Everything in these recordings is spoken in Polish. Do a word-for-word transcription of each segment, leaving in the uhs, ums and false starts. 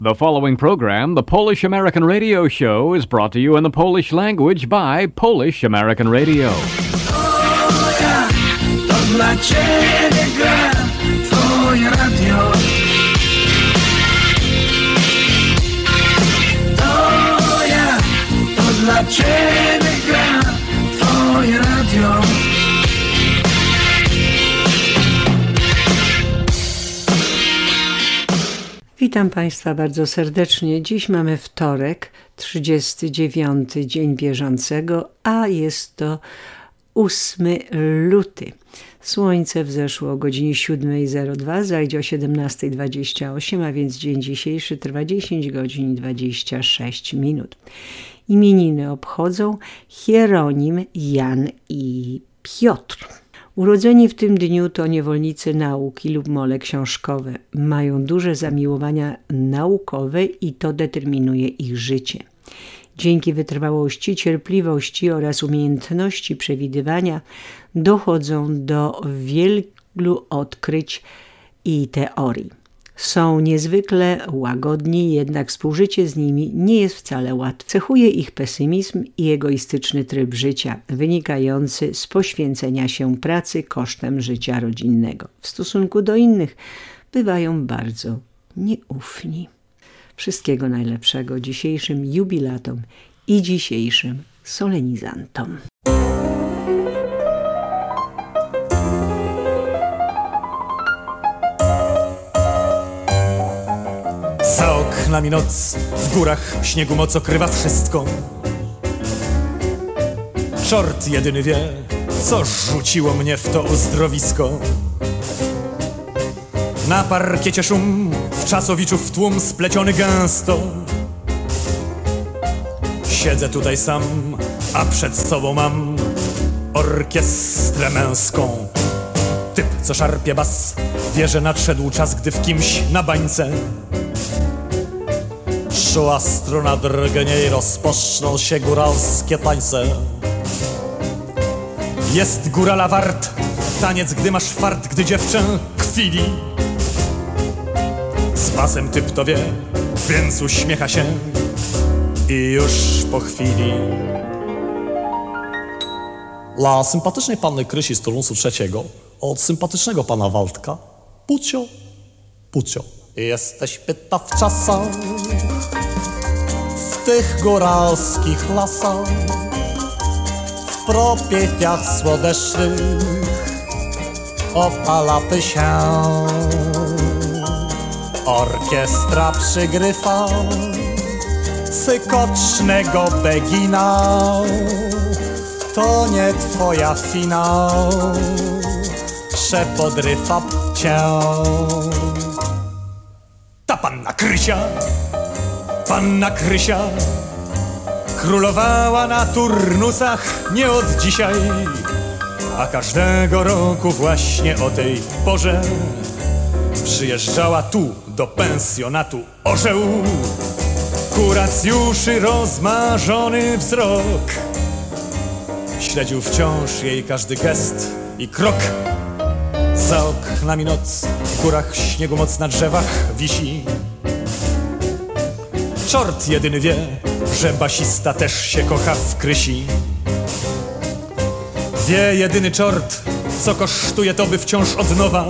The following program, the Polish American Radio Show, is brought to you in the Polish language by Polish American Radio. O ja, to dla Ciebie gra Twoje radio. To ja, to dla Ciebie gra Twoje radio. Witam Państwa bardzo serdecznie. Dziś mamy wtorek, trzydziesty dziewiąty dzień bieżącego, a jest to ósmy luty. Słońce wzeszło o godzinie siódma zero dwa, zajdzie o siedemnasta dwadzieścia osiem, a więc dzień dzisiejszy trwa dziesięć godzin i dwadzieścia sześć minut. Imieniny obchodzą Hieronim, Jan i Piotr. Urodzeni w tym dniu to niewolnicy nauki lub mole książkowe. Mają duże zamiłowania naukowe i to determinuje ich życie. Dzięki wytrwałości, cierpliwości oraz umiejętności przewidywania dochodzą do wielu odkryć i teorii. Są niezwykle łagodni, jednak współżycie z nimi nie jest wcale łatwe. Cechuje ich pesymizm i egoistyczny tryb życia, wynikający z poświęcenia się pracy kosztem życia rodzinnego. W stosunku do innych bywają bardzo nieufni. Wszystkiego najlepszego dzisiejszym jubilatom i dzisiejszym solenizantom. Za oknami noc, w górach śniegu moc okrywa wszystko. Czort jedyny wie, co rzuciło mnie w to uzdrowisko. Na parkiecie szum, w czasowiczów tłum spleciony gęsto. Siedzę tutaj sam, a przed sobą mam orkiestrę męską. Typ, co szarpie bas, wie, że nadszedł czas, gdy w kimś na bańce czuła struna drgnie i rozpoczną się góralskie tańce. Jest górala wart, taniec, gdy masz fart, gdy dziewczę kwili. Z basem typ to wie, więc uśmiecha się i już po chwili. Dla sympatycznej panny Krysi z turnusu trzeciego od sympatycznego pana Waldka Pucio, Pucio. Jesteś pyta w czasach, w tych góralskich lasach, w propieciach słodecznych opalapy się. Orkiestra przygrywa sykocznego begina. To nie twoja finał, przepodrywa cię. Ta panna Krysia, panna Krysia, królowała na turnusach nie od dzisiaj, a każdego roku właśnie o tej porze przyjeżdżała tu do pensjonatu orzeł. Kuracjuszy rozmarzony wzrok śledził wciąż jej każdy gest i krok. Za oknami noc, w górach śniegu moc na drzewach wisi. Czort jedyny wie, że basista też się kocha w Krysi. Wie jedyny czort, co kosztuje to, by wciąż od nowa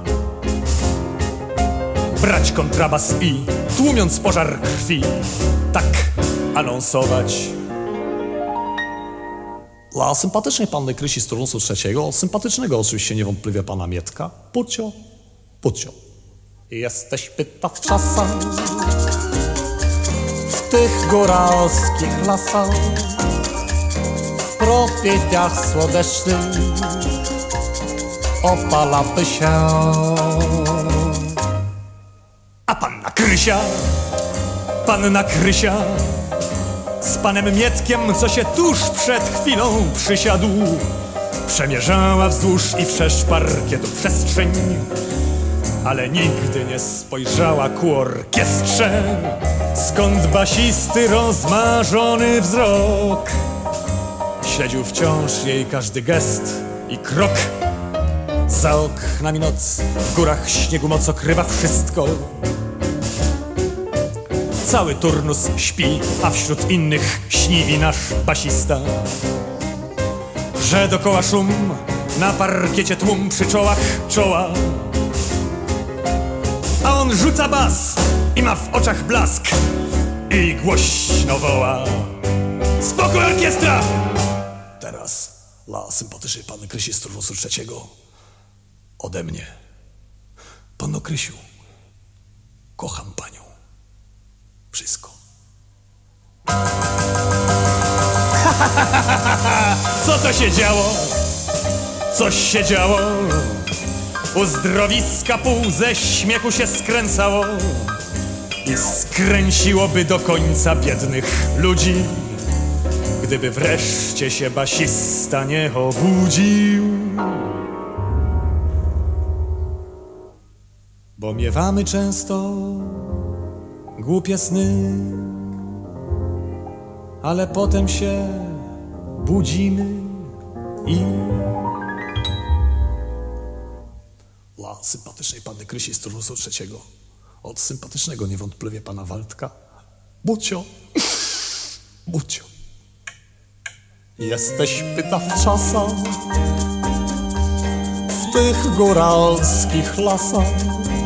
brać kontrabas i, tłumiąc pożar krwi, tak anonsować. Dla sympatycznej panny Krysi z turnusu trzeciego, sympatycznego oczywiście niewątpliwie pana Mietka, Pucio, Pucio. Jesteś pyta w czasach, w tych góralskich lasach, w propieciach słodecznych opalapy się. A panna Krysia, panna Krysia z panem Mietkiem, co się tuż przed chwilą przysiadł, przemierzała wzdłuż i wszerz parkietu przestrzeń, ale nigdy nie spojrzała ku orkiestrze, skąd basisty rozmarzony wzrok śledził wciąż jej każdy gest i krok. Za oknami noc, w górach śniegu moc okrywa wszystko. cały turnus śpi, a wśród innych śni i nasz basista. Że dokoła szum, na parkiecie tłum, przy czołach czoła, a on rzuca bas i ma w oczach blask i głośno woła: spokój, orkiestra! Teraz dla sympatycznej panny Krysi z turnusu trzeciego ode mnie. Panno Krysiu, kocham panią. Wszystko. Co to się działo? Coś się działo. Uzdrowiska pół ze śmiechu się skręcało i skręciłoby do końca biednych ludzi, gdyby wreszcie się basista nie obudził. Bo miewamy często głupie sny, ale potem się budzimy i... Dla sympatycznej panny Krysi z turnusu trzeciego, od sympatycznego niewątpliwie pana Waldka: Bucio, Bucio, jesteś, pyta, w czasach, w tych góralskich lasach.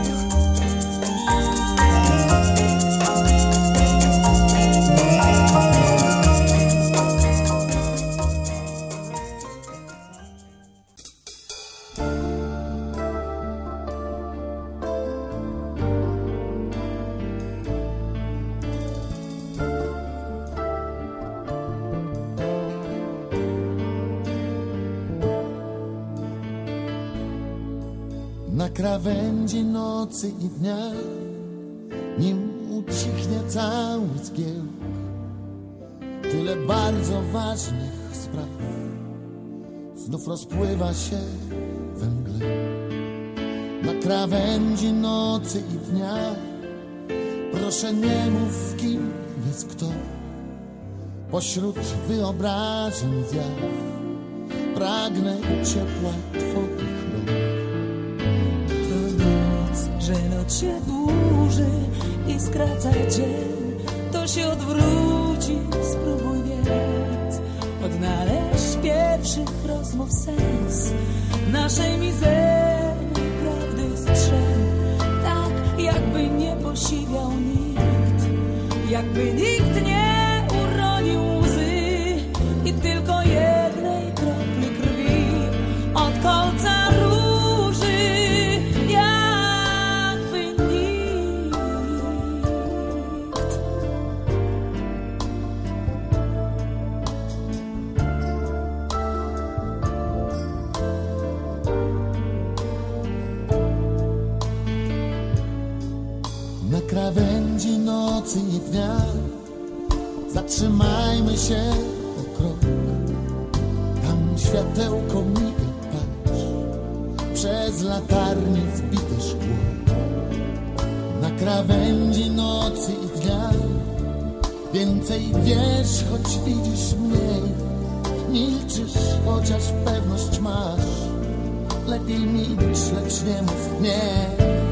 Na krawędzi nocy i dnia, nim ucichnie cały zgiełk, tyle bardzo ważnych spraw znów rozpływa się we mgle. Na krawędzi nocy i dnia, proszę nie mów, kim jest kto. Pośród wyobrażeń zjaw pragnę ciepła twoich rąk. Że noc się dłuży i skraca dzień, to się odwróci, spróbuj więc odnaleźć pierwszych rozmów sens naszej mizernej prawdy strzeń. Tak jakby nie posiwiał nikt, jakby nikt nie uronił łzy i tylko jednej kropli krwi od kolca róży. Na krawędzi nocy i dnia zatrzymajmy się o krok. Tam światełko miga, patrz, przez latarnię zbite szkło. Na krawędzi nocy i dnia więcej wiesz, choć widzisz mniej. Milczysz, chociaż pewność masz. Lepiej milcz, lecz nie mów nie.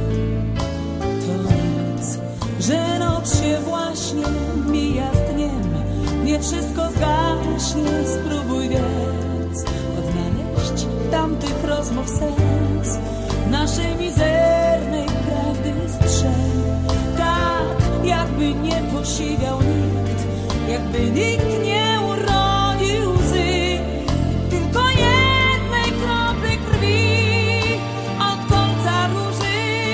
Że noc się właśnie mija z dniem, nie wszystko zgaśnie, spróbuj więc odnaleźć tamtych rozmów sens naszej mizernej prawdy strzeń. Tak jakby nie posiwiał nikt, jakby nikt nie uronił łzy, tylko jednej kropli krwi od końca róży.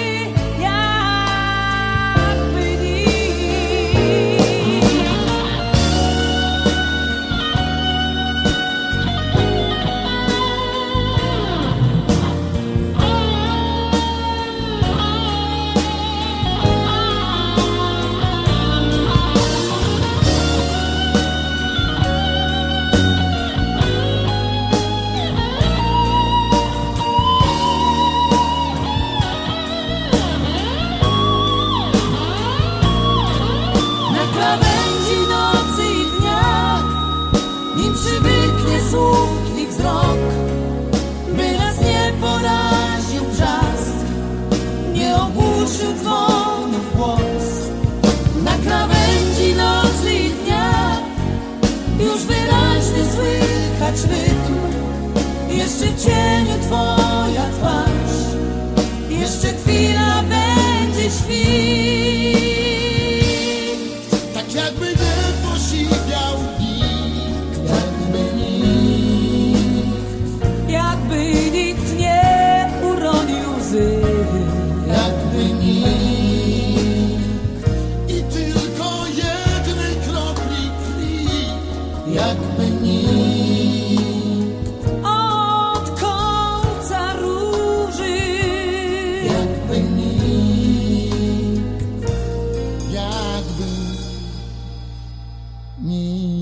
Słuchli wzrok, by nas nie poraził brzask, nie ogłuszył dzwonów głos. Na krawędzi słychać rytm. Jeszcze cieniu twoja twarz, jeszcze chwila będzie świt. Tak jakby nie posiwiał nikt, jakby nikt, jakby nikt nie uronił łzy, jakby nikt. I tylko jednej kropli krwi, jakby nikt. od końca róży, Jakby nikt, jakby nikt.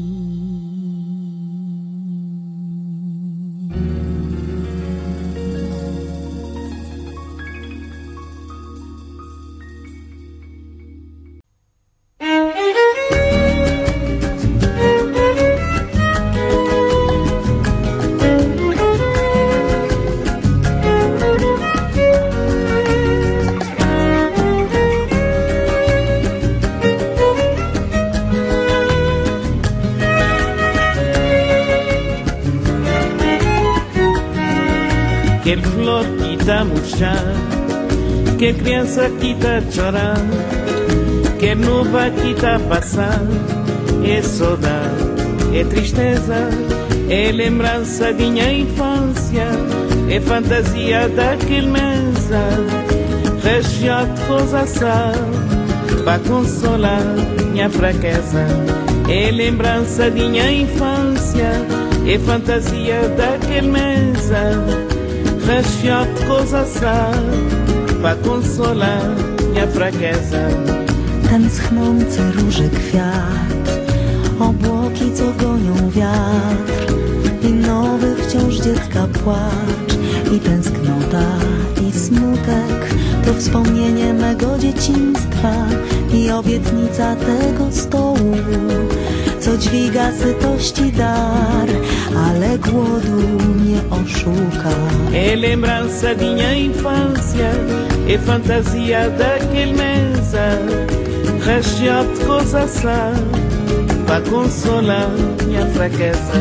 Quer flor que tá murchar, quer criança que tá chorar, quer nuvem que tá passar. É saudade, é tristeza, é lembrança de minha infância, é fantasia daquele mesa, recheado de coisa sal, pra consolar minha fraqueza. É lembrança de minha infância, é fantasia daquele mesa, recheado de coisa sal, pra consolar minha fraqueza. Ten schnący róży kwiat, obłoki co gonią wiatr i nowy wciąż dziecka płacz i tęsknota i smutek to wspomnienie mego dzieciństwa i obietnica tego stołu, co dźwiga sytości dar, ale głodu nie oszuka. É lembrança de minha infância, é fantasia daquele mesa, recheado de coisa sal, pra consolar minha fraqueza.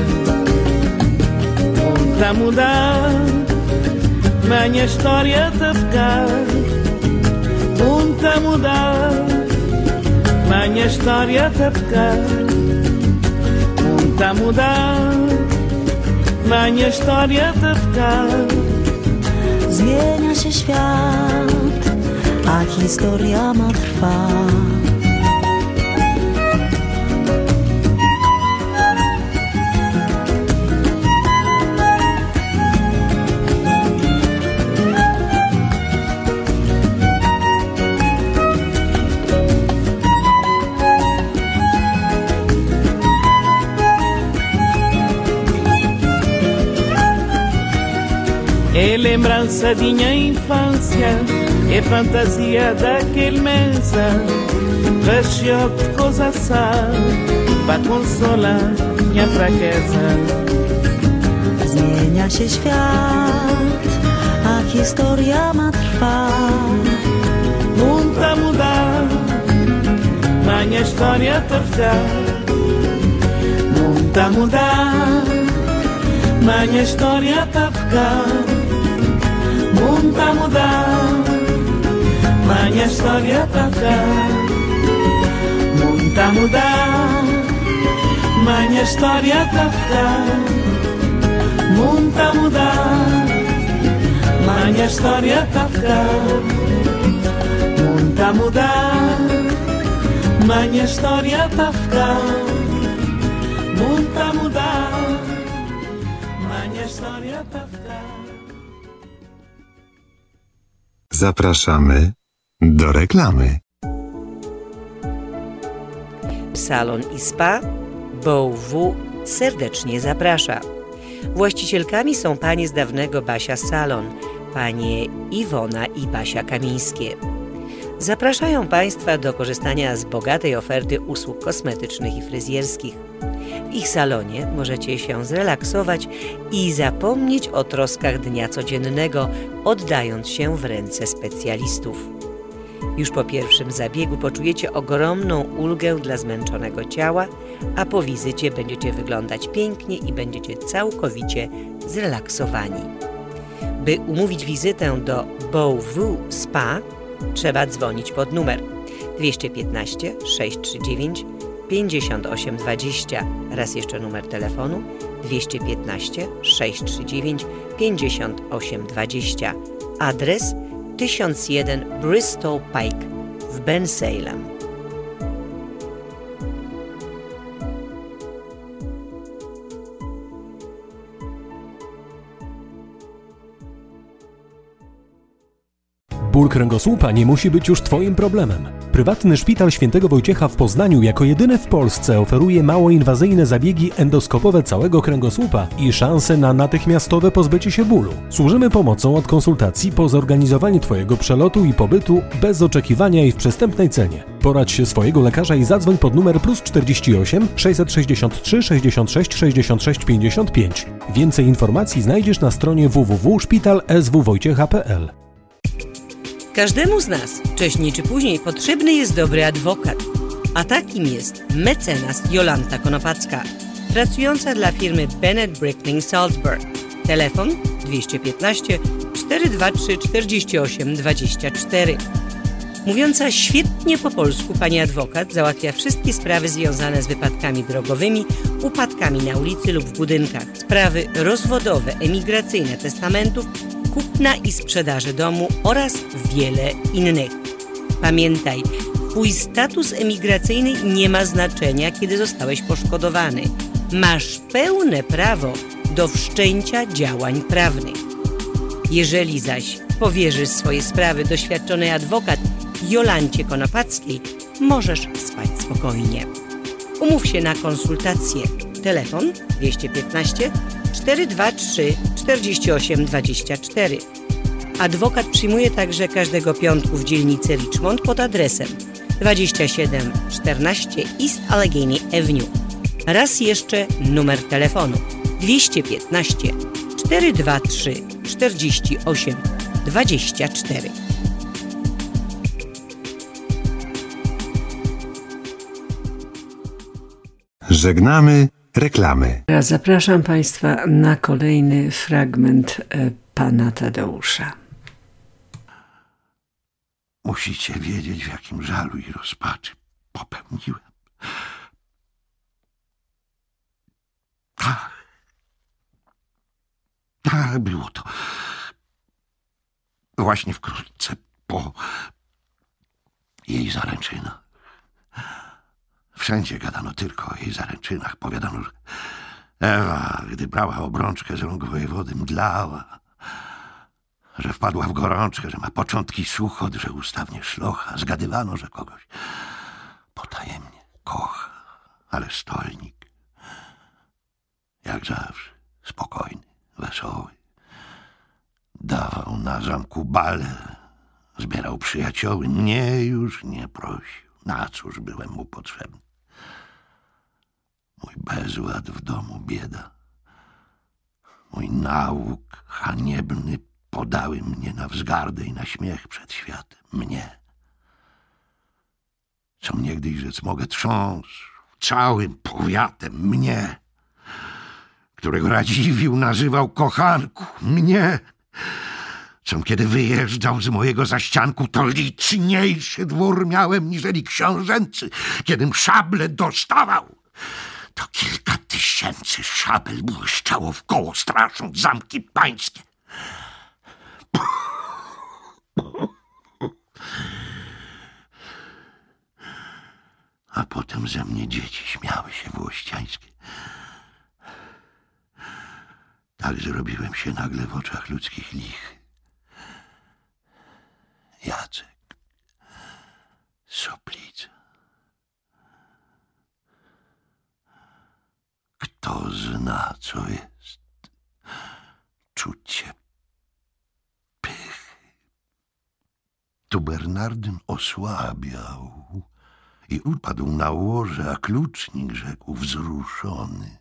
Tá mudar, minha história tá ficar. Tá mudar, minha história tá ficar. Tá mudar, minha história tá ficar. Zmienia się świat, a historia ma trwać. É lembrança de minha infância, é fantasia daquele mesa, recheado de coisa sal, pra consolar minha fraqueza. Zmienia się świat, a historia ma trwać. Tá mudar, minha história tá ficar. Tá mudar, minha história tá ficar. Tá mudar, minha história tá ficar. Tá mudar, minha história tá ficar. Tá mudar, minha história tá ficar. Tá mudar, minha história tá ficar. Tá mudar, minha história tá ficar. Zapraszamy do reklamy. Salon i Spa Bow serdecznie zaprasza. Właścicielkami są panie z dawnego Basia Salon, panie Iwona i Basia Kamińskie. Zapraszają Państwa do korzystania z bogatej oferty usług kosmetycznych i fryzjerskich. W ich salonie możecie się zrelaksować i zapomnieć o troskach dnia codziennego, oddając się w ręce specjalistów. Już po pierwszym zabiegu poczujecie ogromną ulgę dla zmęczonego ciała, a po wizycie będziecie wyglądać pięknie i będziecie całkowicie zrelaksowani. By umówić wizytę do Beauvue Spa, trzeba dzwonić pod numer dwieście piętnaście, sześćset trzydzieści dziewięć, pięćdziesiąt osiem dwadzieścia. Raz jeszcze numer telefonu dwieście piętnaście, sześćset trzydzieści dziewięć, pięćdziesiąt osiem dwadzieścia. Adres tysiąc jeden Bristol Pike w Bensalem. Ból kręgosłupa nie musi być już Twoim problemem. Prywatny Szpital Świętego Wojciecha w Poznaniu jako jedyny w Polsce oferuje mało inwazyjne zabiegi endoskopowe całego kręgosłupa i szanse na natychmiastowe pozbycie się bólu. Służymy pomocą od konsultacji po zorganizowanie Twojego przelotu i pobytu bez oczekiwania i w przystępnej cenie. Poradź się swojego lekarza i zadzwoń pod numer plus czterdzieści osiem, sześćset sześćdziesiąt trzy, sześćdziesiąt sześć, sześćdziesiąt sześć, pięćdziesiąt pięć. Więcej informacji znajdziesz na stronie w w w kropka szpital s w wojciecha kropka p l. Każdemu z nas, wcześniej czy później, potrzebny jest dobry adwokat. A takim jest mecenas Jolanta Konopacka, pracująca dla firmy Bennett Brickling Salzburg. Telefon dwieście piętnaście, czterysta dwadzieścia trzy, czterdzieści osiem dwadzieścia cztery. Mówiąca świetnie po polsku, pani adwokat załatwia wszystkie sprawy związane z wypadkami drogowymi, upadkami na ulicy lub w budynkach, sprawy rozwodowe, emigracyjne, testamentów, kupna i sprzedaży domu oraz wiele innych. Pamiętaj, twój status emigracyjny nie ma znaczenia, kiedy zostałeś poszkodowany. Masz pełne prawo do wszczęcia działań prawnych. Jeżeli zaś powierzysz swoje sprawy doświadczonej adwokat Jolancie Konopackiej, możesz spać spokojnie. Umów się na konsultację. Telefon dwieście piętnaście, czterysta dwadzieścia trzy, czterdzieści osiem dwadzieścia cztery. Adwokat przyjmuje także każdego piątku w dzielnicy Richmond pod adresem dwadzieścia siedem czternaście East Allegheny Avenue. Raz jeszcze numer telefonu dwieście piętnaście, czterysta dwadzieścia trzy, czterdzieści osiem dwadzieścia cztery. Żegnamy reklamy. Teraz zapraszam Państwa na kolejny fragment e, pana Tadeusza. Musicie wiedzieć, w jakim żalu i rozpaczy popełniłem. Tak. Tak, było to właśnie wkrótce po jej zaręczynach. Wszędzie gadano tylko o jej zaręczynach. Powiadano, że Ewa, gdy brała obrączkę z rąk wojewody, mdlała, że wpadła w gorączkę, że ma początki suchot, że ustawnie szlocha. Zgadywano, że kogoś potajemnie kocha, ale stolnik, jak zawsze, spokojny, wesoły. Dawał na zamku bale, zbierał przyjacioły. Mnie już nie prosił. Na cóż byłem mu potrzebny? Mój bezład w domu, bieda. Mój nauk haniebny podały mnie na wzgardę i na śmiech przed światem. Mnie. Co mnie, gdy rzec mogę, trząsł całym powiatem. Mnie. Którego Radziwiłł nazywał kochanką. Mnie. Com kiedy wyjeżdżał z mojego zaścianku, to liczniejszy dwór miałem niżeli książęcy. Kiedym szable dostawał, to kilka tysięcy szabel błyszczało wkoło, strasząc zamki pańskie. A potem ze mnie dzieci śmiały się włościańskie. Tak zrobiłem się nagle w oczach ludzkich lichy. Jacek, soplica. Kto zna, co jest czucie pychy? Tu Bernardyn osłabiał i upadł na łoże, a klucznik rzekł wzruszony: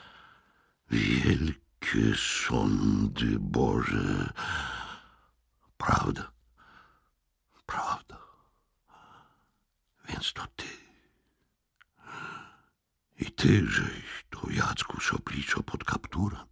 wielkie sądy Boże, prawda. Prawda. więc to ty. I ty, żeś to, Jacku Sopliczo, pod kapturem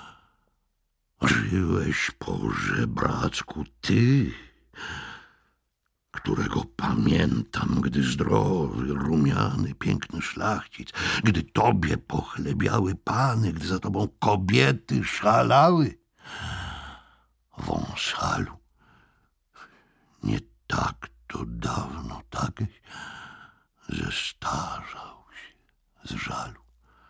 żyłeś po żebracku, ty, którego pamiętam, gdy zdrowy, rumiany, piękny szlachcic, gdy tobie pochlebiały pany, gdy za tobą kobiety szalały. Wąsalu, nie tak to dawno, takeś zestarzał się z żalu.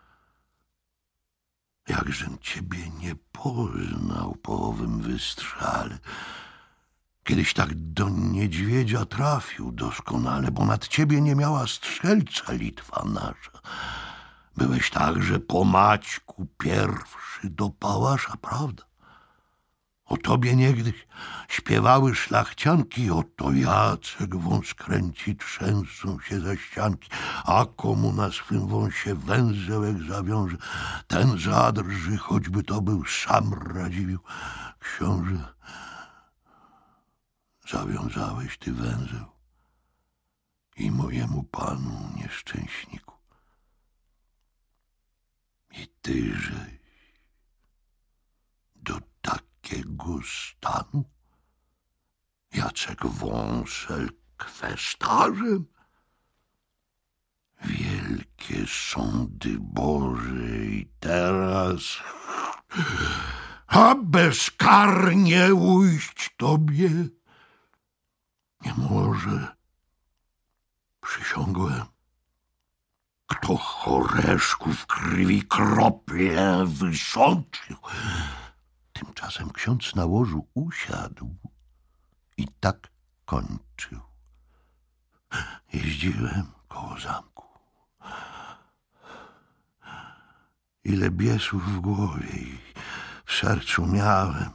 Jakżem ciebie nie poznał po owym wystrzale. Kiedyś tak do niedźwiedzia trafił doskonale, bo nad ciebie nie miała strzelca Litwa nasza. Byłeś także po Maćku pierwszy do pałasza, prawda? O tobie niegdyś śpiewały szlachcianki, oto Jacek wąs kręci, trzęsą się za ścianki, a komu na swym wąsie węzełek zawiąże, ten zadrży, choćby to był sam Radziwiłł książę. Zawiązałeś ty węzeł i mojemu panu nieszczęśniku. I tyżeś do takiego stanu, Jacek Wąsel, kwestarzem? Wielkie sądy Boże i teraz, a bezkarnie ujść tobie nie może. Przysiągłem, kto choreszku w krwi krople wysączył. Tymczasem ksiądz na łożu usiadł i tak kończył. Jeździłem koło zamku. Ile biesów w głowie i w sercu miałem.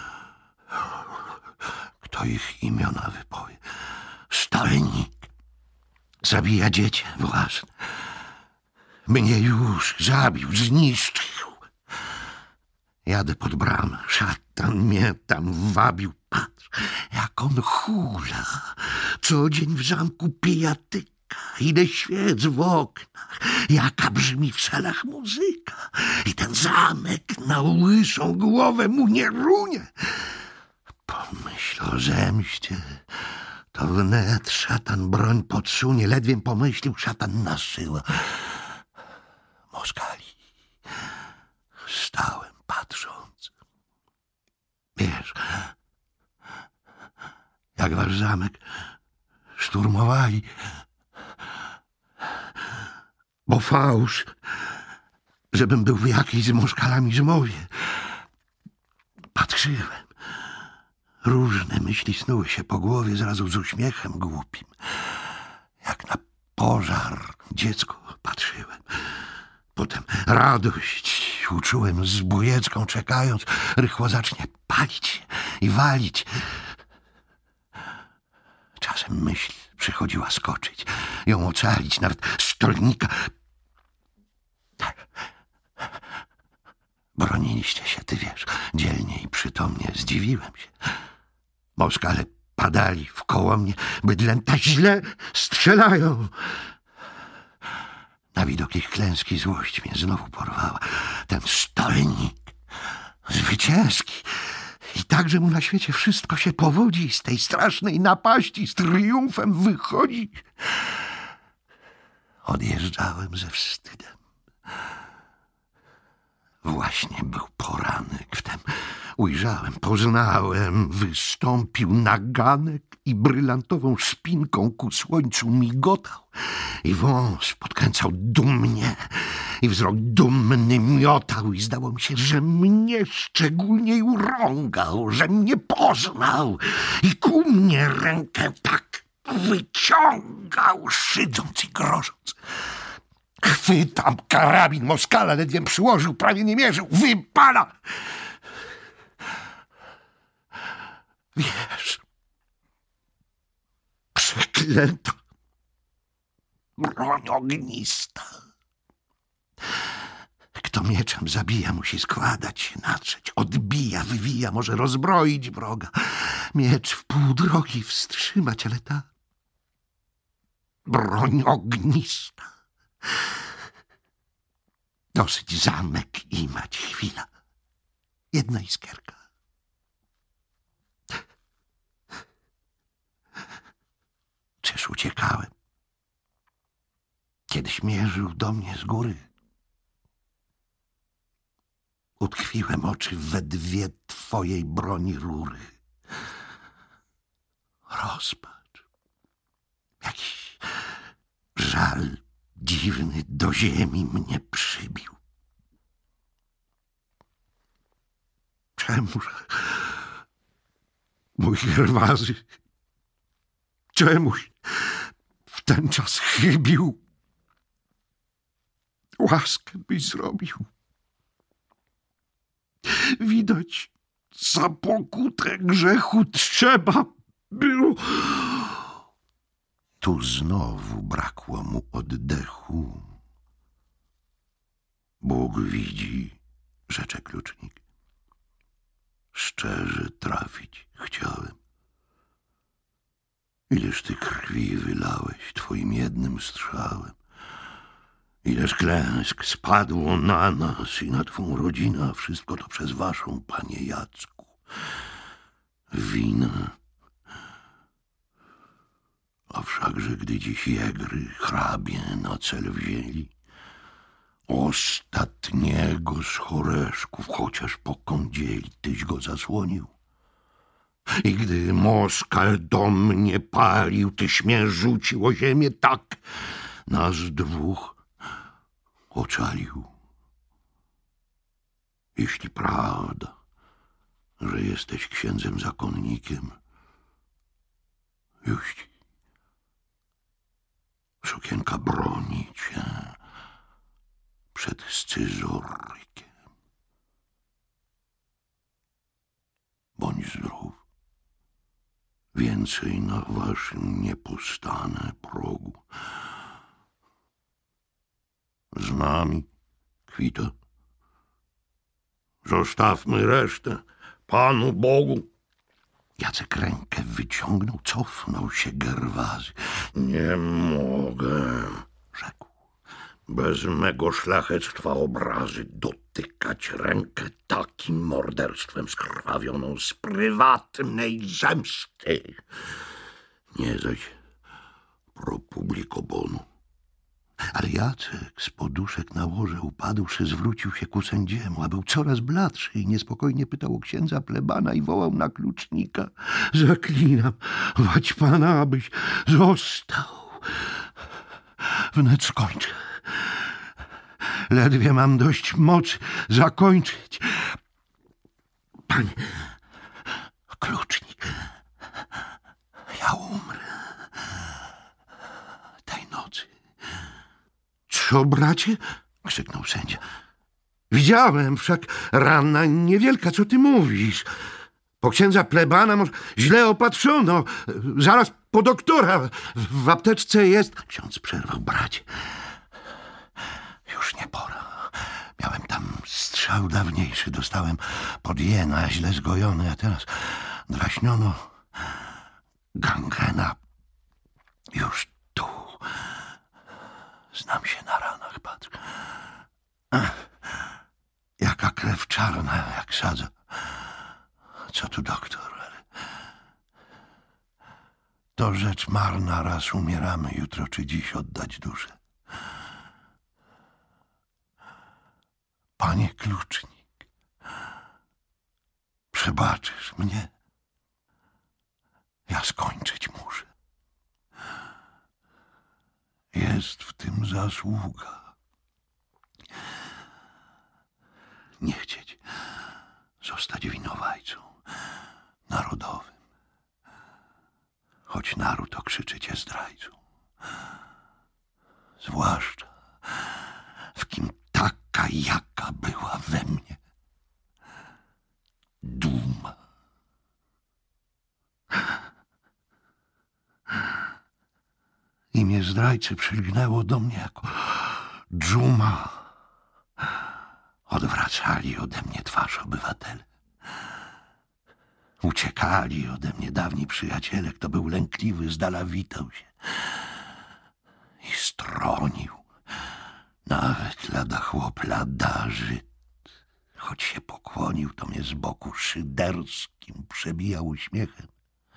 Kto ich imiona wypowie? Stalnik zabija dziecię własne. Mnie już zabił, zniszczył. Jadę pod bramę, szatan mnie tam wabił. Patrz, jak on hula. Co dzień w zamku pijatyka. Ile świec w oknach, jaka brzmi w celach muzyka. I ten zamek na łysą głowę mu nie runie. Pomyśl o zemście, to wnet szatan broń podsunie. Ledwiem pomyślił, szatan nasyła Moskali. Stałem patrząc. Wiesz, jak wasz zamek szturmowali, bo fałsz, żebym był w jakiejś z Moszkalami zmowie. Patrzyłem. Różne myśli snuły się po głowie, zrazu z uśmiechem głupim. Jak na pożar dziecko patrzyłem. Potem radość uczułem z bujecką, czekając, rychło zacznie palić i walić. Czasem myśl przychodziła skoczyć, ją ocalić, nawet stolnika. Broniliście się, ty wiesz, dzielnie i przytomnie. Zdziwiłem się. Moskale padali wkoło mnie, bydlęta źle strzelają. Na widok ich klęski złość mnie znowu porwała. Ten stolnik zwycięski. I tak, że mu na świecie wszystko się powodzi, z tej strasznej napaści z triumfem wychodzi. Odjeżdżałem ze wstydem. Właśnie był poranek, wtem ujrzałem, poznałem, wystąpił naganek i brylantową szpinką ku słońcu migotał. I wąs podkręcał dumnie i wzrok dumny miotał i zdało mi się, że mnie szczególnie urągał, że mnie poznał i ku mnie rękę tak wyciągał, szydząc i grożąc. Chwytam karabin Moskala, ledwie przyłożył, prawie nie mierzył. Wypala! Wiesz, przeklęta broń ognista. Kto mieczem zabija, musi składać się na trzeć. Odbija, wywija, może rozbroić wroga. Miecz w pół drogi wstrzymać, ale ta broń ognista. Dosyć zamek i mać chwila. Jedna iskierka. Czyż uciekałem? Kiedyś mierzył do mnie z góry. Utkwiłem oczy we dwie twojej broni rury. Rozpacz. Jakiś żal dziwny do ziemi mnie przybił. Czemuż, mój Gerwazy, czemuś w ten czas chybił? Łaskę byś zrobił. Widać, za pokutę grzechu trzeba było. Tu znowu brakło mu oddechu. Bóg widzi, rzecze klucznik. Szczerze trafić chciałem. Ileż ty krwi wylałeś twoim jednym strzałem. Ileż klęsk spadło na nas i na twą rodzinę, a wszystko to przez waszą, panie Jacku, winę. A wszakże gdy dziś jegry hrabie na cel wzięli, ostatniego z choreszków, chociaż po kądzieli, tyś go zasłonił. I gdy Moskal do mnie palił, tyś mnie rzucił o ziemię, tak nas dwóch ocalił. Jeśli prawda, że jesteś księdzem zakonnikiem, już ci sukienka broni cię przed scyzorykiem. Bądź zdrów. Więcej na waszym nie postanę progu. Z nami, Kwita. Zostawmy resztę Panu Bogu. Jacek rękę wyciągnął, cofnął się Gerwazy. Nie mogę, rzekł. Bez mego szlachectwa obrazy dotykać rękę takim morderstwem skrwawioną z prywatnej zemsty. Nie zaś pro publico bono. Ale Jacek z poduszek na łoże upadłszy, zwrócił się ku sędziemu, a był coraz bladszy i niespokojnie pytał o księdza plebana i wołał na klucznika. Zaklinam, wać pana, abyś został. Wnet skończę. Ledwie mam dość mocy zakończyć. Panie klucznik, ja umrę tej nocy. Co, bracie? Krzyknął sędzia. Widziałem, wszak rana niewielka, co ty mówisz? Po księdza plebana może źle opatrzono. Zaraz po doktora w apteczce jest... Ksiądz przerwał. Bracie, już nie pora. Miałem tam strzał dawniejszy, dostałem pod jena, źle zgojony, a teraz draśniono, gangrena. Już tu. Znam się na ranach, patrz. Ach, jaka krew czarna, jak sadza. Co tu doktor, ale... To rzecz marna, raz umieramy, jutro czy dziś oddać duszę. Panie klucznik, przebaczysz mnie? Ja skończyć muszę. Jest w tym zasługa. Nie chcieć zostać winowajcą narodowym, choć naród okrzyczy cię zdrajcą. Zwłaszcza w kim taka, jaka była we mnie duma. Imię zdrajcy przylgnęło do mnie jako dżuma. Odwracali ode mnie twarz obywatele. Uciekali ode mnie dawni przyjaciele. Kto był lękliwy, z dala witał się. i stronił. Nawet lada chłop, lada Żyd. Choć się pokłonił, to mnie z boku szyderskim przebijał uśmiechem.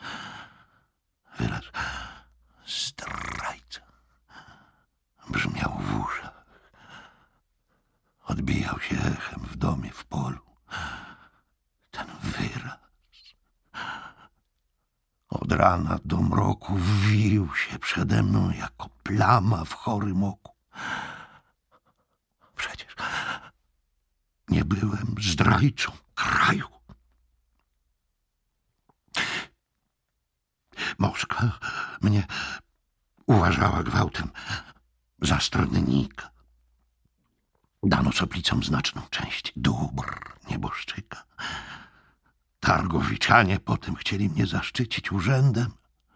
Wyraz zdrajca brzmiał w uszach. Odbijał się echem w domie, w polu. Ten wyraz od rana do mroku wił się przede mną jako plama w chorym oku. Przecież nie byłem zdrajcą kraju. Moskwa mnie uważała gwałtem za stronnika. Dano soplicom znaczną część dóbr nieboszczyka. Targowiczanie potem chcieli mnie zaszczycić urzędem.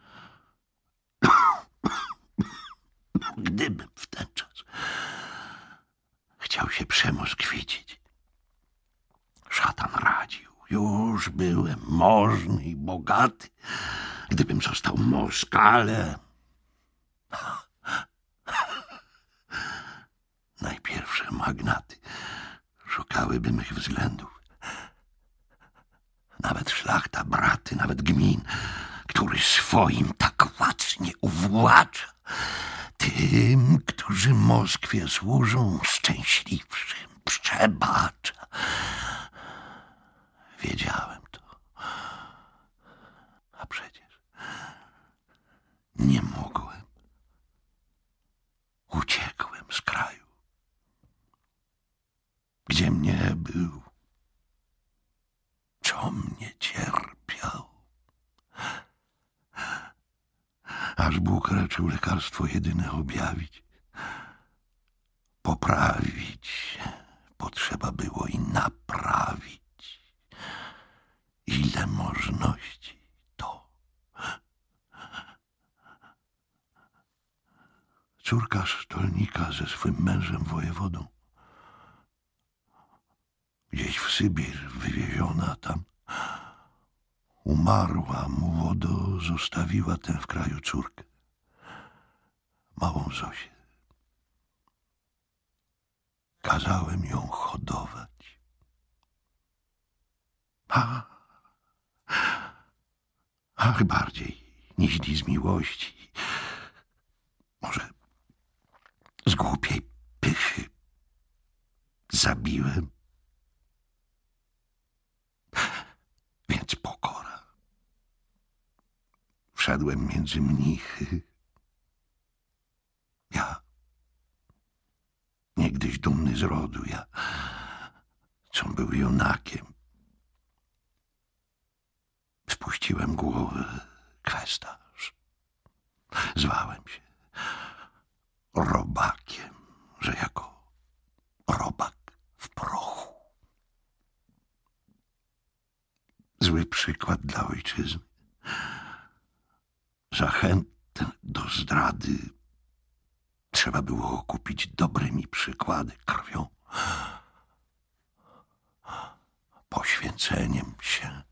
Gdybym w ten czas chciał się przemoskwidzić, szatan radził. Już byłem możny i bogaty. Gdybym został Moskalem, najpierwsze magnaty szukałyby mych względów. Nawet szlachta, braty, nawet gmin, który swoim tak łacnie uwłacza. Tym, którzy Moskwie służą, szczęśliwszym przebacza. Wiedziałem to. A przecież nie mogłem. Uciekłem z kraju, gdzie mnie był, co mnie cierpiał. Aż Bóg raczył lekarstwo jedyne objawić. Poprawić potrzeba było i naprawić. Ile możności to. Córka stolnika ze swym mężem wojewodą, gdzieś w Sybir wywieziona, tam umarła, młodo zostawiła tę w kraju córkę, małą Zosię. Kazałem ją hodować. A, ach, bardziej niż z miłości, może z głupiej pychy zabiłem. Więc pokora. Wszedłem między mnichy. Ja, niegdyś dumny z rodu, ja, com był junakiem, spuściłem głowę, kwestarz. Zwałem się robakiem, że jako robak w prochu. Zły przykład dla ojczyzny. Zachętę do zdrady trzeba było okupić dobrymi przykłady, krwią, poświęceniem się.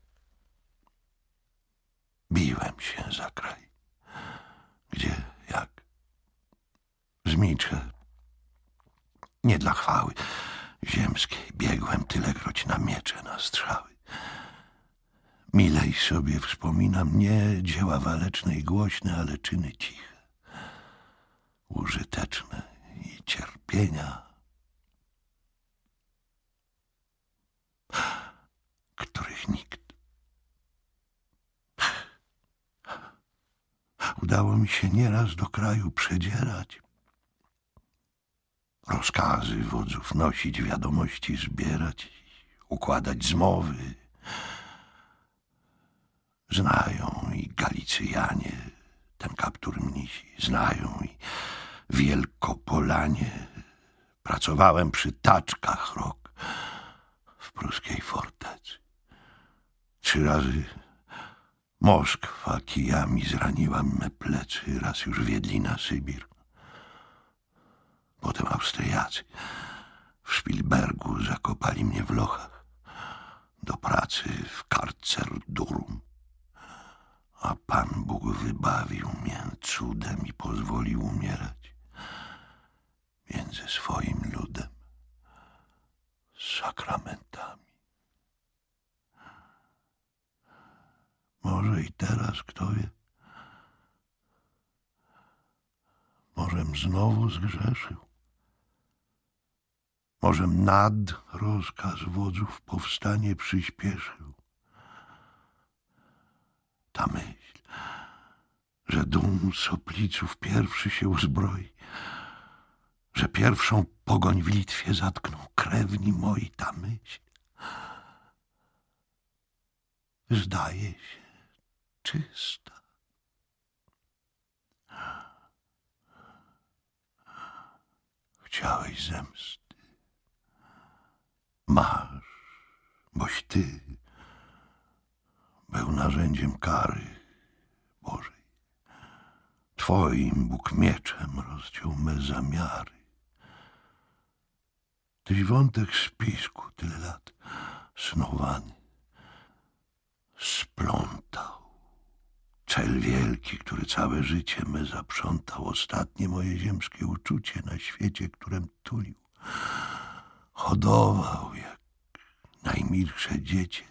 Biłem się za kraj, gdzie jak zmiczę, nie dla chwały ziemskiej, biegłem tylekroć na miecze, na strzały. Milej sobie wspominam nie dzieła waleczne i głośne, ale czyny ciche, użyteczne i cierpienia, których nikt. Udało mi się nieraz do kraju przedzierać, rozkazy wodzów nosić, wiadomości zbierać, układać zmowy. Znają i Galicyjanie ten kaptur mnisi, znają i Wielkopolanie. Pracowałem przy taczkach rok w pruskiej fortecy. Trzy razy Moskwa kijami zraniła me plecy, raz już wiedli na Sybir. Potem Austriacy w Szpilbergu zakopali mnie w lochach do pracy w Karcer-Durum. A Pan Bóg wybawił mię cudem i pozwolił umierać I teraz, kto wie, możem znowu zgrzeszył. Możem nad rozkaz wodzów powstanie przyspieszył. Ta myśl, że dum sopliców pierwszy się uzbroi, że pierwszą pogoń w Litwie zatkną krewni moi, ta myśl zdaje się czysta. Chciałeś zemsty. Masz, boś ty był narzędziem kary Bożej. Twoim Bóg mieczem rozciął me zamiary. Tyś wątek spisku tyle lat snowany splątał. Cel wielki, który całe życie me zaprzątał, ostatnie moje ziemskie uczucie na świecie, którem tulił, hodował jak najmilsze dziecię.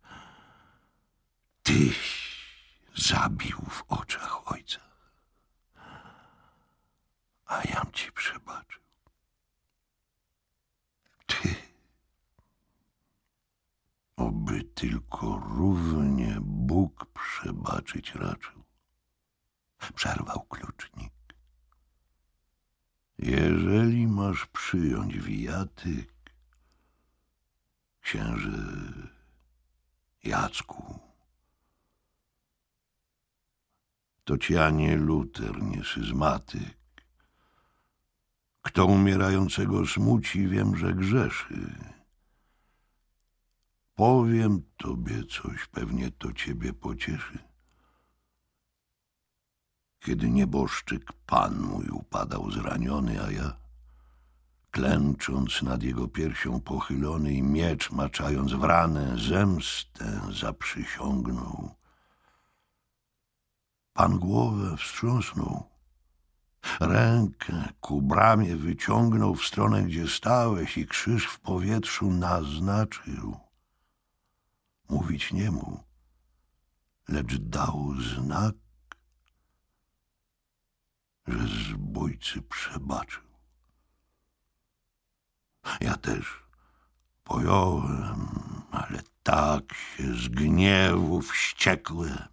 Tyś zabił w oczach ojca, a jam ci przebaczył. Ty, oby tylko równie Bóg przebaczyć raczył. Przerwał klucznik. Jeżeli masz przyjąć wijatyk, księże Jacku, to ci ani Luter, nie szyzmatyk. Kto umierającego smuci, wiem, że grzeszy. Powiem tobie coś, pewnie to ciebie pocieszy. Kiedy nieboszczyk Pan mój upadał zraniony, a ja, klęcząc nad jego piersią pochylony i miecz maczając w ranę, zemstę zaprzysiągnął. Pan głowę wstrząsnął, rękę ku bramie wyciągnął w stronę, gdzie stałeś, i krzyż w powietrzu naznaczył. Mówić nie mógł, lecz dał znak, że zbójcy przebaczył. Ja też pojąłem, ale tak się z gniewu wściekłem,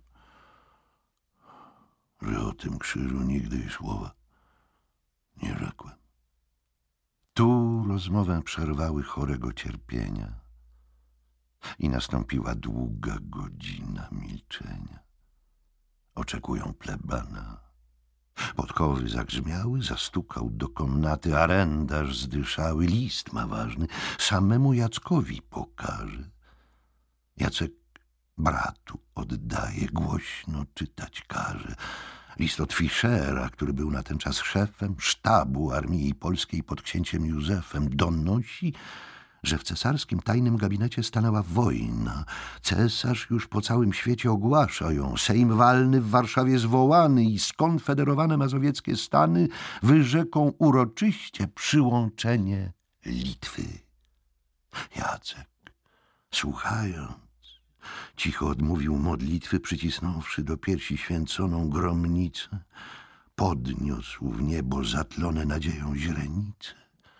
że o tym krzyżu nigdy i słowa nie rzekłem. Tu rozmowę przerwały chorego cierpienia i nastąpiła długa godzina milczenia. Oczekują plebana. Podkowy zagrzmiały, zastukał do komnaty arendarz zdyszały. List ma ważny, samemu Jackowi pokaże. Jacek bratu oddaje, głośno czytać każe. List od Fischera, który był na ten czas szefem sztabu Armii Polskiej pod księciem Józefem, donosi, że w cesarskim tajnym gabinecie stanęła wojna. Cesarz już po całym świecie ogłasza ją. Sejm walny w Warszawie zwołany i skonfederowane mazowieckie stany wyrzeką uroczyście przyłączenie Litwy. Jacek, słuchając, cicho odmówił modlitwy, przycisnąwszy do piersi święconą gromnicę. Podniósł w niebo zatlone nadzieją źrenice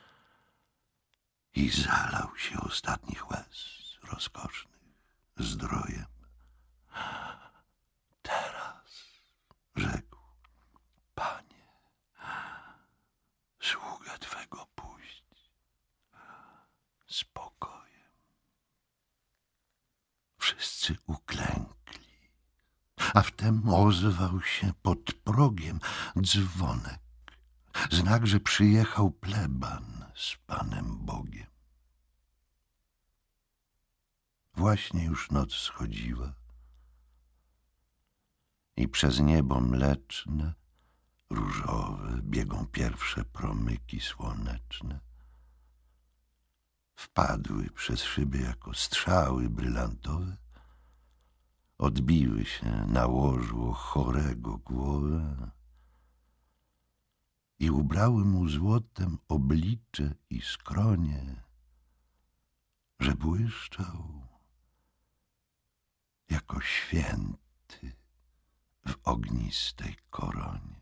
i zalał się ostatnich łez rozkosznych zdrojem. Teraz, rzekł, Panie, sługę Twego puść spokojem. Wszyscy uklękli, a wtem ozwał się pod progiem dzwonek. Znak, że przyjechał pleban z Panem Bogiem. Właśnie już noc schodziła i przez niebo mleczne, różowe biegą pierwsze promyki słoneczne. Wpadły przez szyby jako strzały brylantowe, odbiły się na łożu chorego głowę i ubrały mu złotem oblicze i skronie, że błyszczał jako święty kwiaty w ognistej koronie.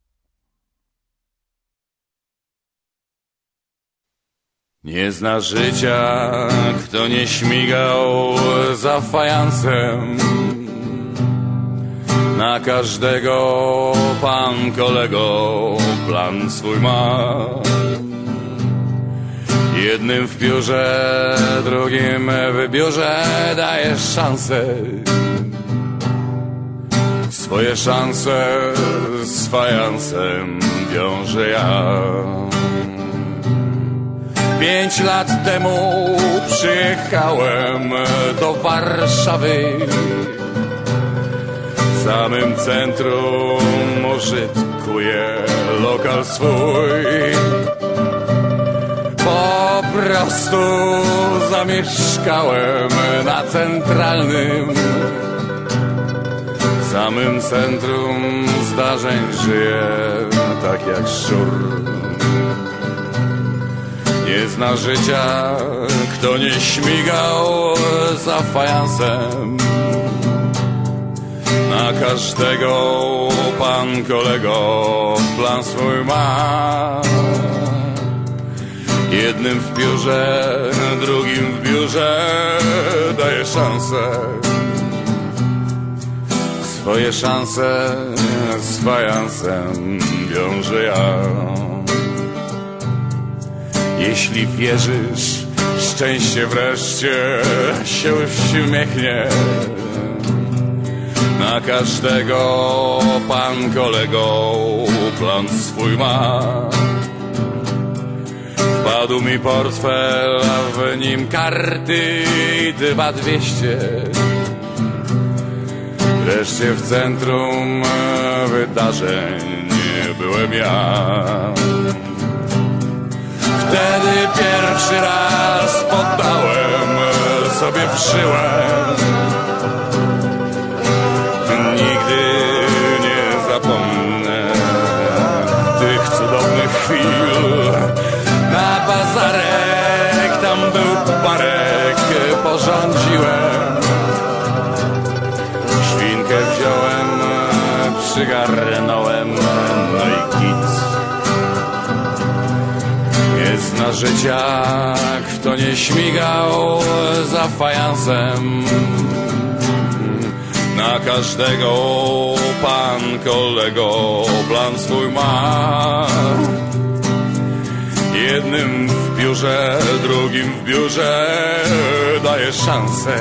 Nie zna życia, kto nie śmigał za fajansem. Na każdego pan kolego plan swój ma. Jednym w biurze, drugim w biurze dajesz szansę. Swoje szanse z fajansem wiążę ja. Pięć lat temu przyjechałem do Warszawy. W samym centrum użytkuję lokal swój. Po prostu zamieszkałem na Centralnym. W samym centrum zdarzeń żyję tak jak szczur. Nie zna życia, kto nie śmigał za fajansem. Na każdego pan kolego plan swój ma. Jednym w biurze, drugim w biurze daje szansę. Swoje szanse z fajansem wiążę ja. Jeśli wierzysz, szczęście wreszcie się uśmiechnie. Na każdego pan kolego plan swój ma. Wpadł mi portfel, a w nim karty i dwa dwieście. Wreszcie w centrum wydarzeń byłem ja. Wtedy pierwszy raz poddałem sobie w żyłę. Nigdy nie zapomnę tych cudownych chwil. Na bazarek, tam był parek, porządziłem. Świnkę wziąłem, przygarnąłem, no i kit. Nie zna życia, kto nie śmigał za fajansem. Na każdego pan kolego plan swój ma. Jednym w biurze, drugim w biurze daje szansę.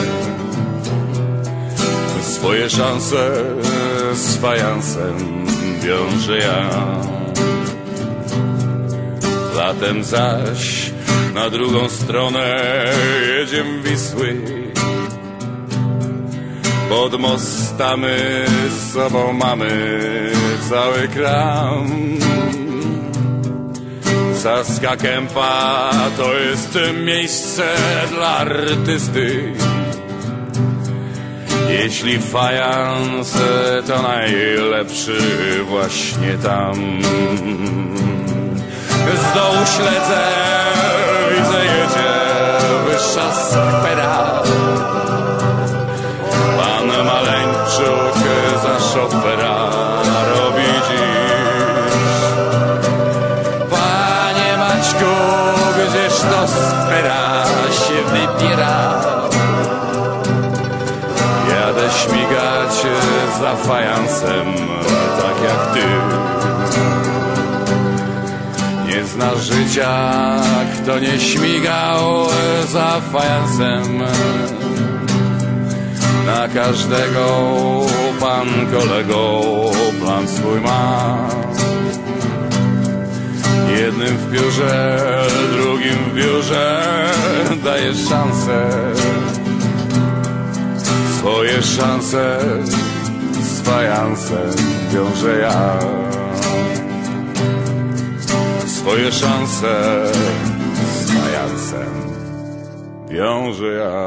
Swoje szanse z fajansem wiążę ja. Latem zaś na drugą stronę jedziemy Wisły. Pod mostami z sobą mamy cały kram. Saska Kępa to jest miejsce dla artysty. Jeśli fajans, to najlepszy właśnie tam. Z dołu śledzę, widzę jedzie wyższa skpera. Pan Maleńczuk za szofera robi dziś. Panie Maćku, gdzież do skpera się wybiera? Jadę śmigać za fajansem, tak jak ty. Nie zna życia, kto nie śmigał za fajansem. Na każdego pan kolego plan swój ma. Jednym w biurze, drugim w biurze daje szansę. Swoje szanse z fajansem wiążę ja. Swoje szanse z fajansem wiążę ja.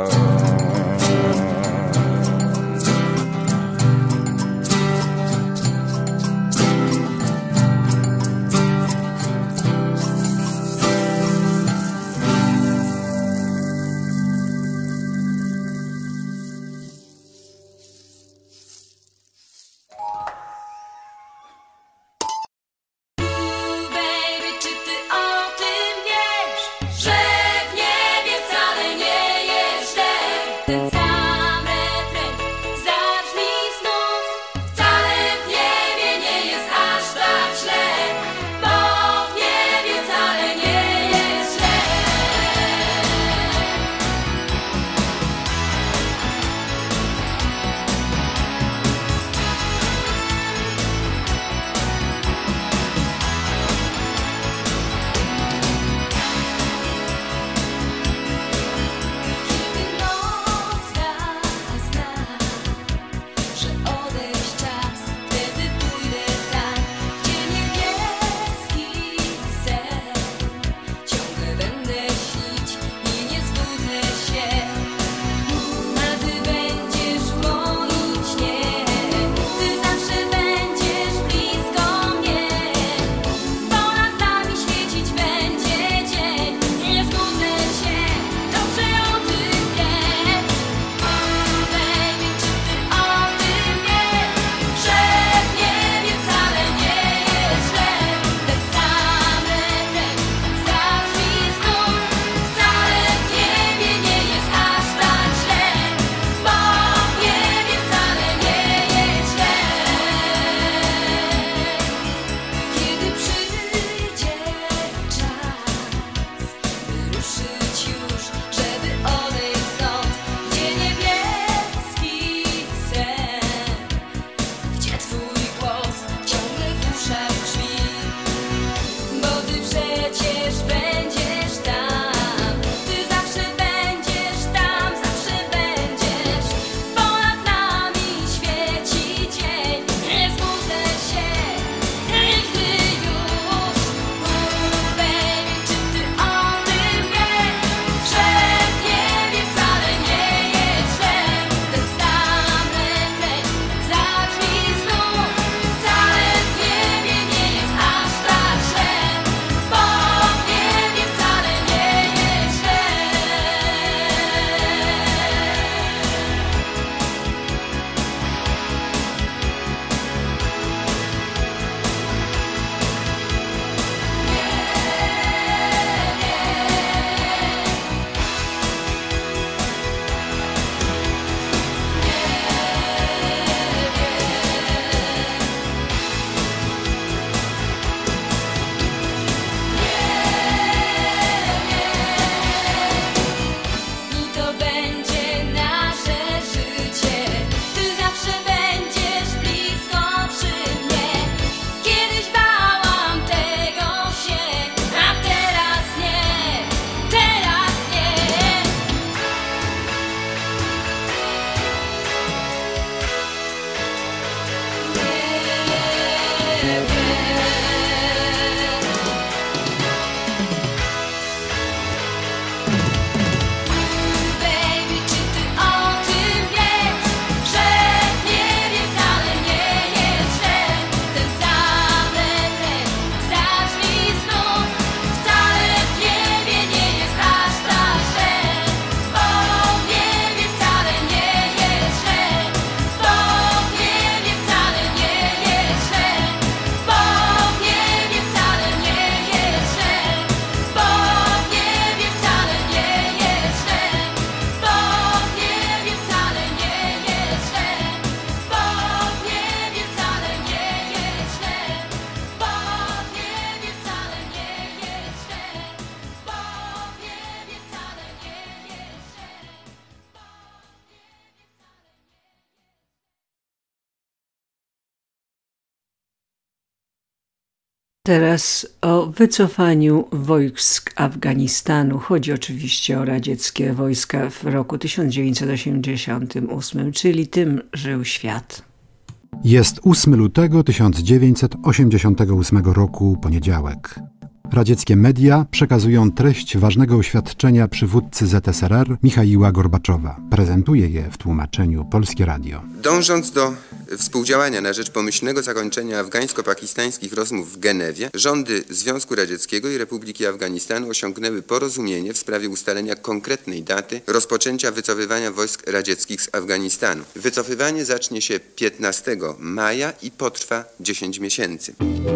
Teraz o wycofaniu wojsk Afganistanu. Chodzi oczywiście o radzieckie wojska w roku tysiąc dziewięćset osiemdziesiątym ósmym, czyli tym żył świat. Jest ósmego lutego tysiąc dziewięćset osiemdziesiątego ósmego roku, poniedziałek. Radzieckie media przekazują treść ważnego oświadczenia przywódcy Z S R R Michaiła Gorbaczowa. Prezentuje je w tłumaczeniu Polskie Radio. Dążąc do współdziałania na rzecz pomyślnego zakończenia afgańsko-pakistańskich rozmów w Genewie, rządy Związku Radzieckiego i Republiki Afganistanu osiągnęły porozumienie w sprawie ustalenia konkretnej daty rozpoczęcia wycofywania wojsk radzieckich z Afganistanu. Wycofywanie zacznie się piętnastego maja i potrwa dziesięć miesięcy.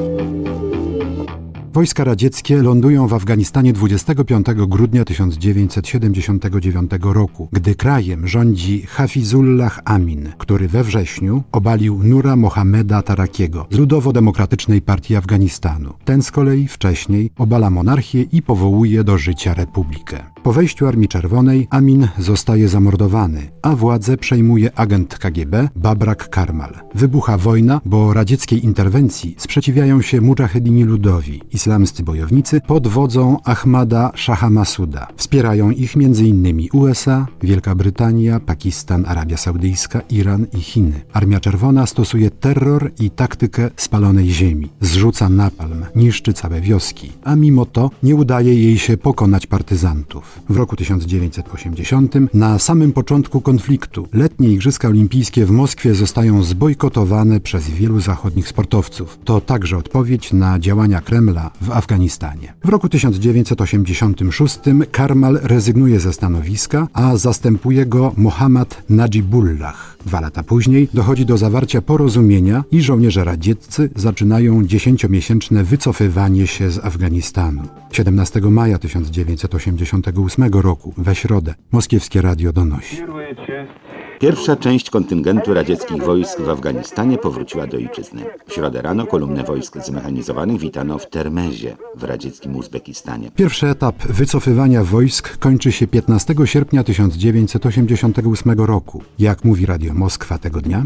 Wojska radzieckie lądują w Afganistanie dwudziestego piątego grudnia tysiąc dziewięćset siedemdziesiątego dziewiątego roku, gdy krajem rządzi Hafizullah Amin, który we wrześniu obalił Nura Mohammeda Tarakiego z Ludowo-Demokratycznej Partii Afganistanu. Ten z kolei wcześniej obala monarchię i powołuje do życia republikę. Po wejściu Armii Czerwonej Amin zostaje zamordowany, a władzę przejmuje agent K G B Babrak Karmal. Wybucha wojna, bo radzieckiej interwencji sprzeciwiają się mudżahedini ludowi, islamscy bojownicy pod wodzą Ahmada Shaha Masuda. Wspierają ich między innymi U S A, Wielka Brytania, Pakistan, Arabia Saudyjska, Iran i Chiny. Armia Czerwona stosuje terror i taktykę spalonej ziemi. Zrzuca napalm, niszczy całe wioski, a mimo to nie udaje jej się pokonać partyzantów. W roku tysiąc dziewięćset osiemdziesiątym, na samym początku konfliktu, letnie Igrzyska Olimpijskie w Moskwie zostają zbojkotowane przez wielu zachodnich sportowców. To także odpowiedź na działania Kremla w Afganistanie. W roku tysiąc dziewięćset osiemdziesiątym szóstym Karmal rezygnuje ze stanowiska, a zastępuje go Mohammad Najibullah. Dwa lata później dochodzi do zawarcia porozumienia i żołnierze radzieccy zaczynają dziesięciomiesięczne wycofywanie się z Afganistanu. siedemnastego maja tysiąc dziewięćset osiemdziesiątego ósmego roku, we środę, Moskiewskie Radio donosi. Pierwsza część kontyngentu radzieckich wojsk w Afganistanie powróciła do ojczyzny. W środę rano kolumnę wojsk zmechanizowanych witano w Termezie w radzieckim Uzbekistanie. Pierwszy etap wycofywania wojsk kończy się piętnastego sierpnia tysiąc dziewięćset osiemdziesiątego ósmego roku. Jak mówi Radio Moskwa tego dnia?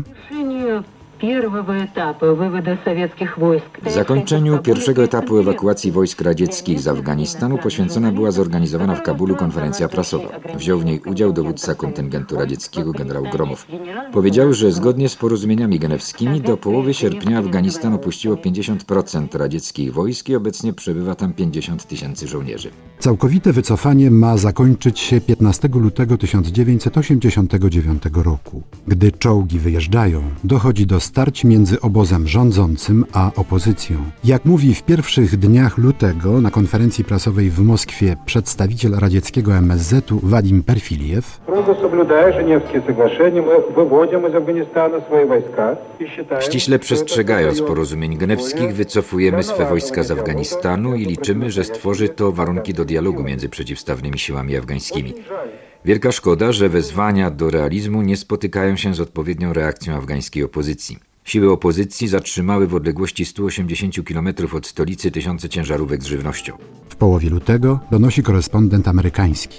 Zakończeniu pierwszego etapu ewakuacji wojsk radzieckich z Afganistanu poświęcona była zorganizowana w Kabulu konferencja prasowa. Wziął w niej udział dowódca kontyngentu radzieckiego generał Gromow. Powiedział, że zgodnie z porozumieniami genewskimi do połowy sierpnia Afganistan opuściło pięćdziesiąt procent radzieckich wojsk i obecnie przebywa tam pięćdziesiąt tysięcy żołnierzy. Całkowite wycofanie ma zakończyć się piętnastego lutego tysiąc dziewięćset osiemdziesiątego dziewiątego roku. Gdy czołgi wyjeżdżają, dochodzi do starć między obozem rządzącym a opozycją. Jak mówi w pierwszych dniach lutego na konferencji prasowej w Moskwie przedstawiciel radzieckiego M S Z-u Wadim Perfiliew, ściśle przestrzegając porozumień genewskich, wycofujemy swe wojska z Afganistanu i liczymy, że stworzy to warunki do dialogu między przeciwstawnymi siłami afgańskimi. Wielka szkoda, że wezwania do realizmu nie spotykają się z odpowiednią reakcją afgańskiej opozycji. Siły opozycji zatrzymały w odległości stu osiemdziesięciu kilometrów od stolicy tysiące ciężarówek z żywnością. W połowie lutego donosi korespondent amerykański.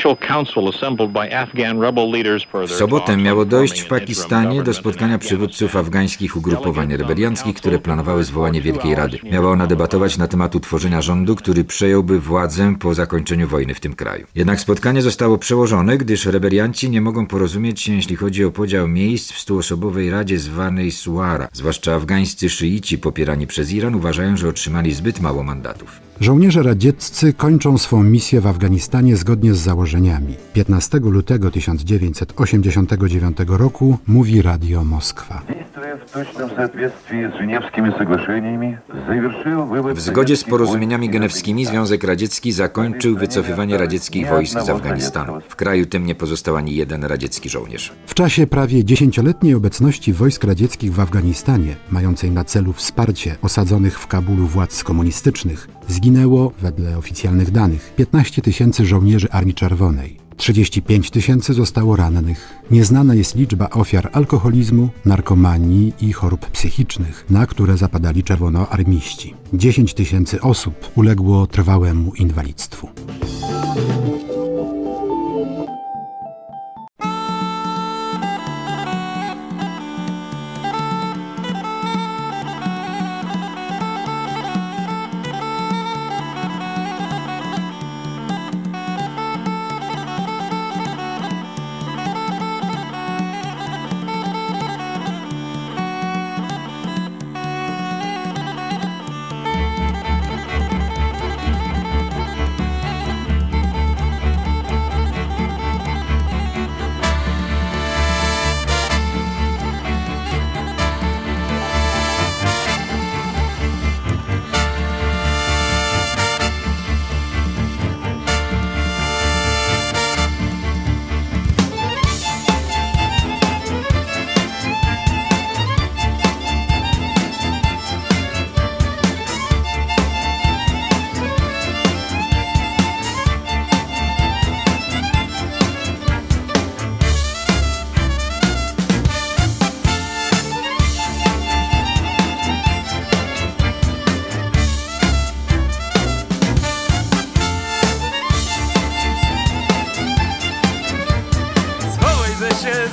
W sobotę miało dojść w Pakistanie do spotkania przywódców afgańskich ugrupowań rebelianckich, które planowały zwołanie Wielkiej Rady. Miała ona debatować na temat utworzenia rządu, który przejąłby władzę po zakończeniu wojny w tym kraju. Jednak spotkanie zostało przełożone, gdyż rebelianci nie mogą porozumieć się, jeśli chodzi o podział miejsc w stuosobowej radzie zwanej Suara. Zwłaszcza afgańscy szyici popierani przez Iran uważają, że otrzymali zbyt mało mandatów. Żołnierze radzieccy kończą swą misję w Afganistanie zgodnie z założeniami. piętnastego lutego tysiąc dziewięćset osiemdziesiątego dziewiątego roku mówi Radio Moskwa. W zgodzie z porozumieniami genewskimi Związek Radziecki zakończył wycofywanie radzieckich wojsk z Afganistanu. W kraju tym nie pozostał ani jeden radziecki żołnierz. W czasie prawie dziesięcioletniej obecności wojsk radzieckich w Afganistanie, mającej na celu wsparcie osadzonych w Kabulu władz komunistycznych, zginęło, wedle oficjalnych danych, piętnaście tysięcy żołnierzy Armii Czerwonej. trzydzieści pięć tysięcy zostało rannych. Nieznana jest liczba ofiar alkoholizmu, narkomanii i chorób psychicznych, na które zapadali czerwonoarmiści. dziesięć tysięcy osób uległo trwałemu inwalidztwu.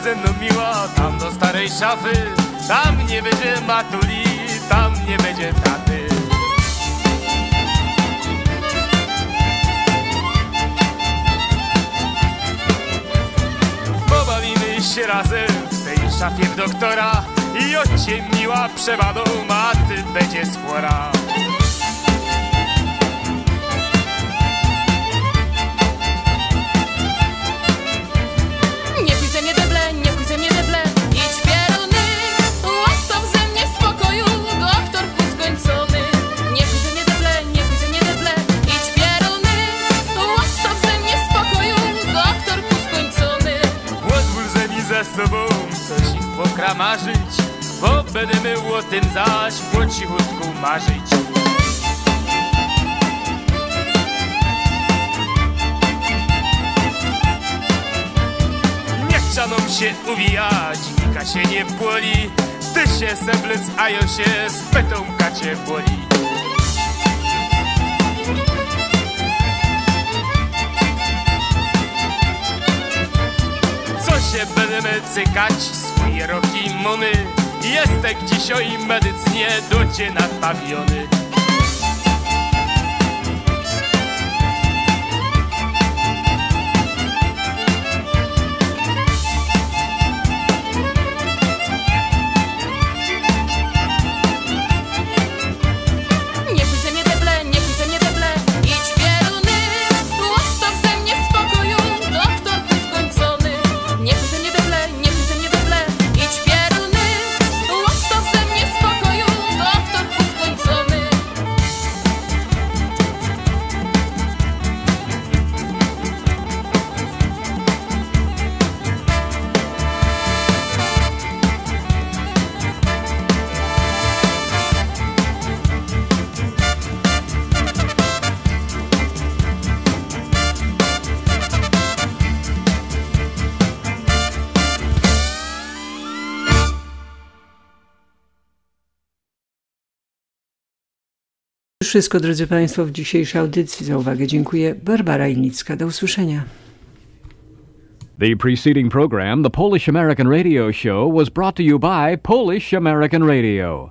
ze mną miła, tam do starej szafy. Tam nie będzie matuli, tam nie będzie taty. Pobawimy się razem w tej szafie w doktora. I od cię miła przebadą, a ty będzie schora. Nie pójdź ze mnie deble, nie pójdź ze mnie deble. Idź pieruny, łaskaw ze mnie w spokoju, doktorku skończony. Nie pójdź ze mnie deble, nie pójdź ze mnie deble. Idź pieruny, łaskaw ze mnie w spokoju, doktorku skończony. Pozwól ze mi ze sobą coś ich pokramarzyć, bo będziemy o tym zaś po cichutku marzyć. Nie chciano się uwijać, Wika się nie boli. Ty się seblec, a ja się z petomka cię boli. Co się będziemy cykać, swoje roki mumy. Jestek dzisiaj medycynie do cię nastawiony. Nie pójdź ze mnie deble, nie pójdź ze mnie deble. Idź pieruny, łaskaw ze mnie w spokoju, doktorku skończony. Nie pójdź ze mnie deble, nie pójdź ze mnie deble. Idź pieruny, łaskaw ze mnie w spokoju, doktorku skończony. Wszystko, drodzy Państwo, w dzisiejszej audycji. Za uwagę dziękuję. Barbara Ilnicka. Do usłyszenia. The preceding program, the Polish American Radio Show, was brought to you by Polish American Radio.